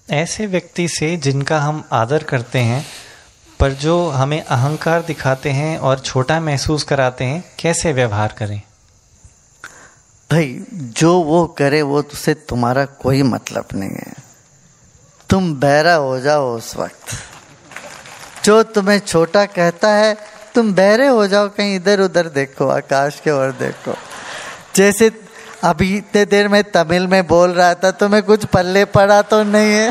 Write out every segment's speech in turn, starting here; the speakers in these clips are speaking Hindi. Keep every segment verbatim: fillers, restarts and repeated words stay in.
ऐसे व्यक्ति से जिनका हम आदर करते हैं पर जो हमें अहंकार दिखाते हैं और छोटा महसूस कराते हैं, कैसे व्यवहार करें? भाई जो वो करे वो तुझसे तुम्हारा कोई मतलब नहीं है। तुम बहरा हो जाओ उस वक्त। जो तुम्हें छोटा कहता है तुम बहरे हो जाओ, कहीं इधर उधर देखो, आकाश के ओर देखो। जैसे अभी इतने देर में तमिल में बोल रहा था, तुम्हें कुछ पल्ले पड़ा तो नहीं है?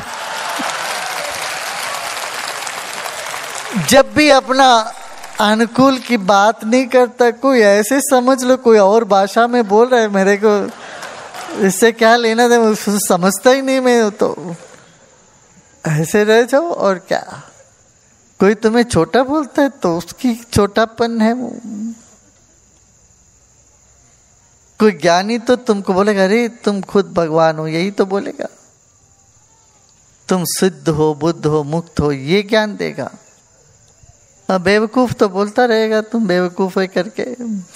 जब भी अपना अनुकूल की बात नहीं करता, कोई ऐसे समझ लो कोई और भाषा में बोल रहा है, मेरे को इससे क्या लेना था, समझता ही नहीं मैं, तो ऐसे रह जाओ। और क्या, कोई तुम्हें छोटा बोलता है तो उसकी छोटापन है वो। कोई ज्ञानी तो तुमको बोलेगा अरे तुम खुद भगवान हो, यही तो बोलेगा। तुम सिद्ध हो, बुद्ध हो, मुक्त हो, ये ज्ञान देगा। अब बेवकूफ तो बोलता रहेगा तुम बेवकूफ है करके।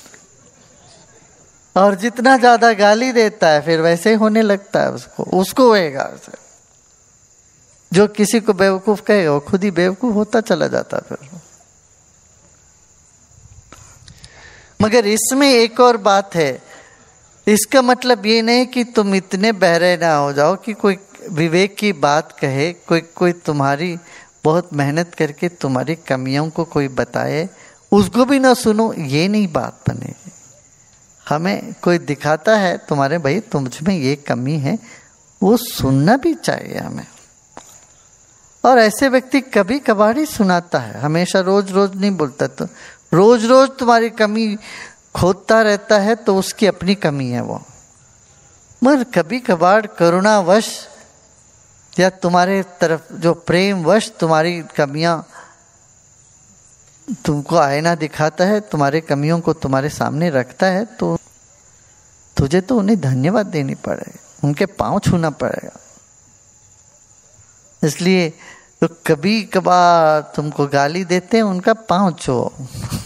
और जितना ज्यादा गाली देता है फिर वैसे ही होने लगता है उसको उसको होएगा। जो किसी को बेवकूफ कहेगा वो खुद ही बेवकूफ होता चला जाता फिर। मगर इसमें एक और बात है, इसका मतलब ये नहीं कि तुम इतने बहरे ना हो जाओ कि कोई विवेक की बात कहे, कोई कोई तुम्हारी बहुत मेहनत करके तुम्हारी कमियों को कोई बताए उसको भी ना सुनो, ये नहीं बात बनेगी। हमें कोई दिखाता है तुम्हारे भाई तुम में ये कमी है, वो सुनना भी चाहिए हमें। और ऐसे व्यक्ति कभी कभार ही सुनाता है, हमेशा रोज रोज नहीं बोलता। तो रोज रोज तुम्हारी कमी खोदता रहता है तो उसकी अपनी कमी है वो। मगर कभी कभार करुणावश या तुम्हारे तरफ जो प्रेमवश तुम्हारी कमियां तुमको आईना दिखाता है, तुम्हारी कमियों को तुम्हारे सामने रखता है, तो तुझे तो उन्हें धन्यवाद देनी पड़ेगा, उनके पांव छूना पड़ेगा। इसलिए तो कभी कभार तुमको गाली देते हैं उनका पांव छुओ।